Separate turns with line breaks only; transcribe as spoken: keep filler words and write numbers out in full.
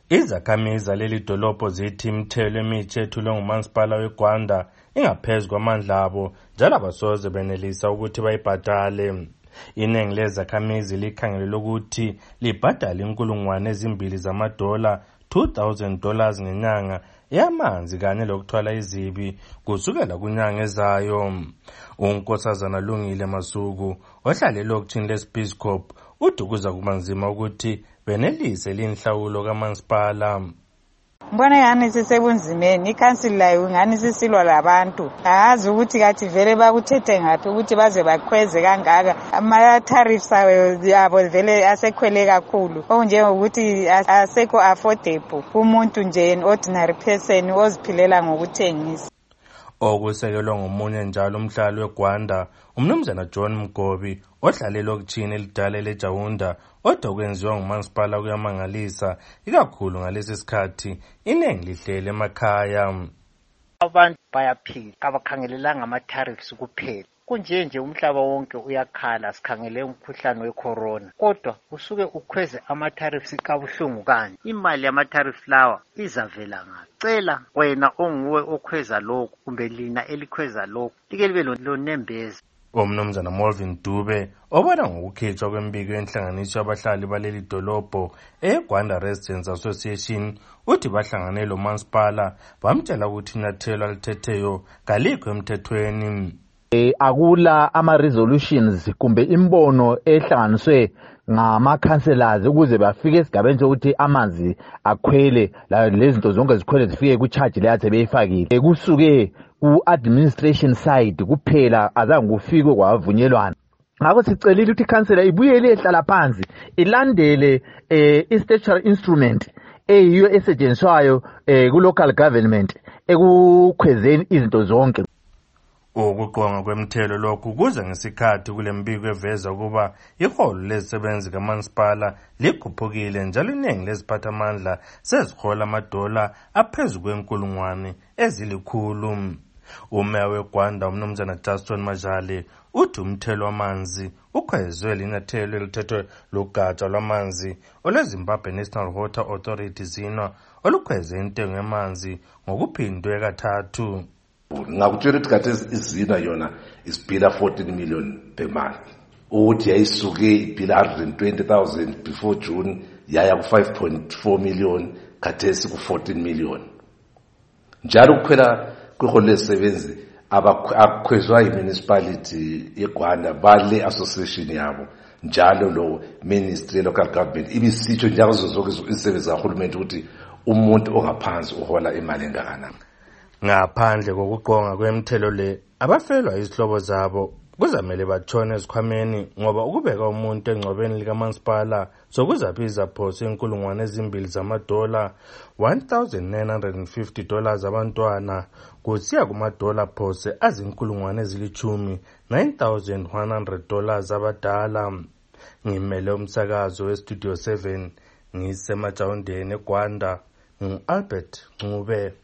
Izakhamizi zaleli dolobho zithi imithelo emithi ethulwe ngumasipala weGwanda ingaphezu kwamandla abo njalo abasoze benelisa ukuthi bayibhadale. Iningi lezakhamizi likhangelelwe ukuthi libhadale inkulungwane ezimbili zamadola two thousand dollars ngenyanga yamanzi kanye lokuthwala izibi kusukela kunyanga ezayo. Unkosazana Lungile Masuku ohlala elokishini leSpeyscop uthi kuza kuba nzima ukuthi benelise linhlawulo kamasipala.
Mbona yani sisebunzimeni ikhansili layo ngani sisilwa labantu ahazi ukuthi kathi vele bakuthethe ngaphi ukuthi baze bakhweze kangaka ama tariffs yabo vele asekhwele kakhulu okunjengokuthi asekho affordable umuntu nje ordinary person oziphilela ngokuthengisa.
Okusekelwe ngomunye njalo umhlali weGwanda umnumzana John Mgobi ohlala elokishini elidala leJaunda odwa kwenziwa ngumasipala kuyamangalisa ikakhulu ngalesi sikhathi iningi lihlele emakhaya.
Abantu bayaphila abakhangelelanga ama-tariffs kuphela kunje nje umhlaba wonke uyakhala sikhangele umkhuhlane wecorona kodwa usuke ukhweze ama-tariffs kabuhlungu kanje imali yama-tariff lawa izavela ngaphi. Cela wena onguwe okhweza lokhu kumbe lina elikhweza lokhu like libe lonembeza.
Umnumzana Molvin Dube obona ngokukhethwa kwembiko yenhlanganiso yabahlali baleli dolobho eGwanda Residents Association uthi bahlangane lo masipala bamtshela ukuthi inyathelo alithetheyo kalikho emthethweni.
E, akula ama resolutions kumbe imbono ehlanganiswe ngama councillors ukuze bafike esigabeni sokuthi amanzi akhwele lezinto zonke zikhwele zifike ku charge leyathi beyifakile kusuke ku administration side kuphela azange kufike kwavunyelwana. Ngakho sicelile ukuthi councillor ibuyele ehlala phansi ilandele eh, statutory instrument eyiyo esetshenziswayo eh, ku local government ekukhwezeni izinto zonke.
Ukuqonga kwemithelo lokhu kuza ngesikhathi kule mbiko eveza ukuba iholo lezisebenzi kamasipala likhuphukile njalo iningi leziphathamandla sezihola amadola aphezu kwenkulungwane ezilikhulu. Umeya weGwanda umnumzana Justin Majale uthi umthelo wamanzi ukhwezwe linyathelo elithethwe lugatsha lwamanzi olweZimbabwe National Water Authority zina olukhweze intengo yamanzi ngokuphindwe kathathu.
Ngakutshela ukuthi khathesi izina yona isibhila fourteen million per month ukuthi yayisuke ibhila one hundred twenty thousand before June yaya ku five point four million khathesi ku fourteen million. Njalo ukukhwela kweholo lezisebenzi abakhwezwa yimunicipality yeGwanda bale association yabo njalo lo ministry local government ibisitsho njalo zonke izisebenzi zahulumeni ukuthi umuntu ongaphansi uhola imali engakanani.
Ngaphandle kokuqonga kwemithelo le abafelwa izihlobo zabo kuzamele batshone ezikhwameni ngoba ukubeka umuntu engcwabeni likamasipala sokuzabiza phose inkulungwane ezimbili zamadola one thousand nine hundred fifty dollars abantwana kusiya kumadola phose azinkulungwane ezilichumi nine thousand one hundred dollars abadala. Ngimele umsakazo weStudio seven ngisemaJaundeni eGwanda ngu-Albert Ncube.